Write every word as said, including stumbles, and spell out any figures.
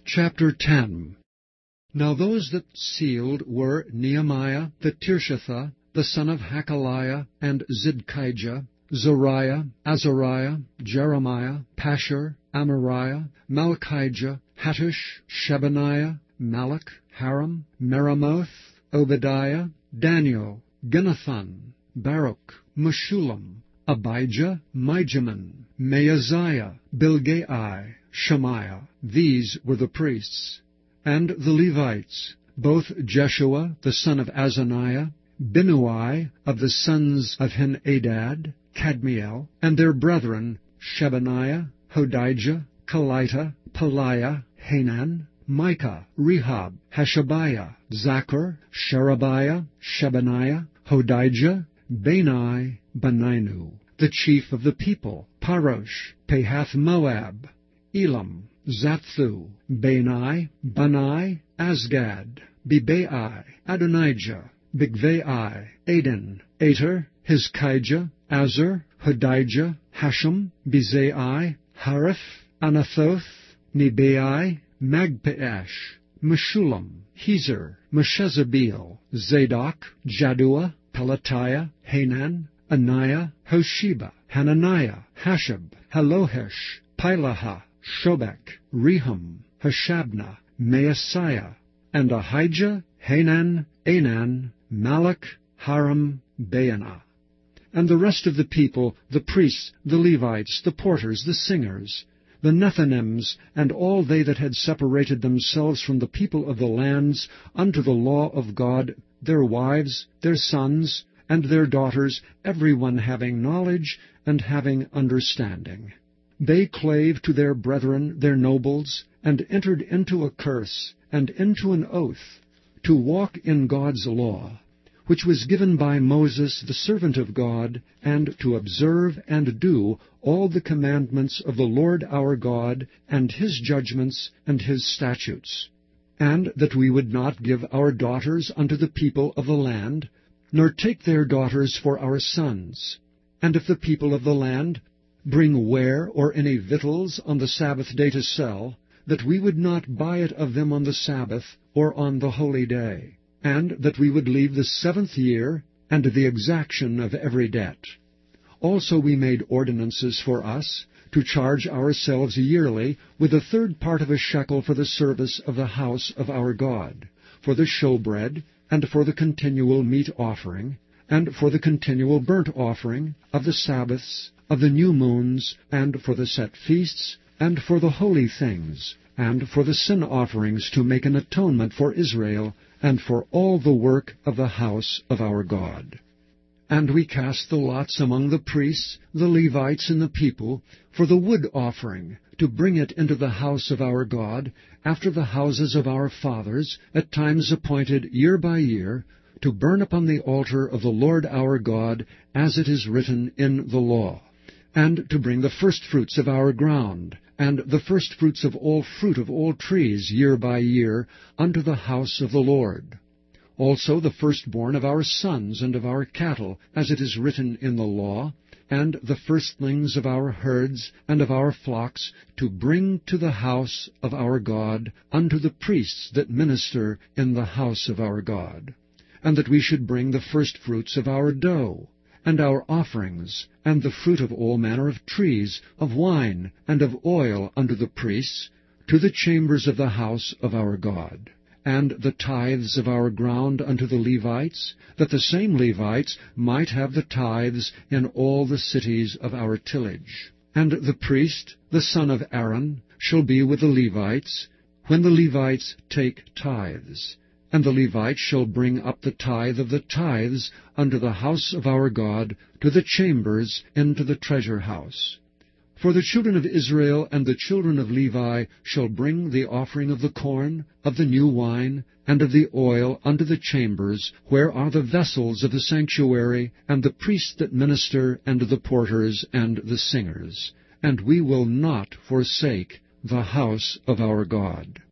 Chapter ten. Now those that sealed were Nehemiah the Tirshatha, the son of Hakaliah, and Zidkijah, Zariah, Azariah, Jeremiah, Pashur, Amariah, Malchijah, Hattush, Shebaniah, Malach, Haram, Meremoth, Obadiah, Daniel, Ginnathan, Baruch, Meshullam, Abijah, Mijamin, Maaziah, Bilgai, Shemaiah. These were the priests. And the Levites, both Jeshua the son of Azaniah, Binnui of the sons of Henadad, Kadmiel, and their brethren, Shebaniah, Hodijah, Kelita, Peliah, Hanan, Micah, Rehab, Hashabiah, Zachar, Sherebiah, Shebaniah, Hodijah, Bani, Beninu, the chief of the people, Parosh, Pahath-Moab, Elam, Zaphthu, Bani, Bani, Asgad, Bebai, Adonijah, Bigvai, Aden, Ater, Hizkijah, Azar, Hodijah, Hashem, Bezai, Hariph, Anathoth, Nebai, Magpiash, Meshullam, Hezer, Meshezabeel, Zadok, Jaddua, Pelatiah, Hanan, Anaiah, Hosheba, Hananiah, Hashab, Halohesh, Pilaha, Shobek, Rehum, Hashabna, Maaseiah, and Ahijah, Hanan, Anan, Malach, Haram, Baanah. And the rest of the people, the priests, the Levites, the porters, the singers, the Nethinims, and all they that had separated themselves from the people of the lands unto the law of God, their wives, their sons, and their daughters, every one having knowledge and having understanding. They clave to their brethren, their nobles, and entered into a curse, and into an oath, to walk in God's law, which was given by Moses the servant of God, and to observe and do all the commandments of the Lord our God, and his judgments, and his statutes. And that we would not give our daughters unto the people of the land, nor take their daughters for our sons. And if the people of the land bring ware or any victuals on the Sabbath day to sell, that we would not buy it of them on the Sabbath or on the holy day, and that we would leave the seventh year and the exaction of every debt. Also we made ordinances for us, to charge ourselves yearly with a third part of a shekel for the service of the house of our God, for the showbread, and for the continual meat offering, and for the continual burnt offering of the Sabbaths, of the new moons, and for the set feasts, and for the holy things, and for the sin offerings to make an atonement for Israel, and for all the work of the house of our God. And we cast the lots among the priests, the Levites, and the people, for the wood offering, to bring it into the house of our God, after the houses of our fathers, at times appointed year by year, to burn upon the altar of the Lord our God, as it is written in the law, and to bring the firstfruits of our ground, and the firstfruits of all fruit of all trees year by year, unto the house of the Lord. Also the firstborn of our sons and of our cattle, as it is written in the law, and the firstlings of our herds and of our flocks, to bring to the house of our God, unto the priests that minister in the house of our God. And that we should bring the firstfruits of our dough, and our offerings, and the fruit of all manner of trees, of wine, and of oil unto the priests, to the chambers of the house of our God. And the tithes of our ground unto the Levites, that the same Levites might have the tithes in all the cities of our tillage. And the priest, the son of Aaron, shall be with the Levites, when the Levites take tithes. And the Levites shall bring up the tithe of the tithes unto the house of our God, to the chambers, into the treasure house. For the children of Israel and the children of Levi shall bring the offering of the corn, of the new wine, and of the oil unto the chambers, where are the vessels of the sanctuary, and the priests that minister, and the porters, and the singers. And we will not forsake the house of our God.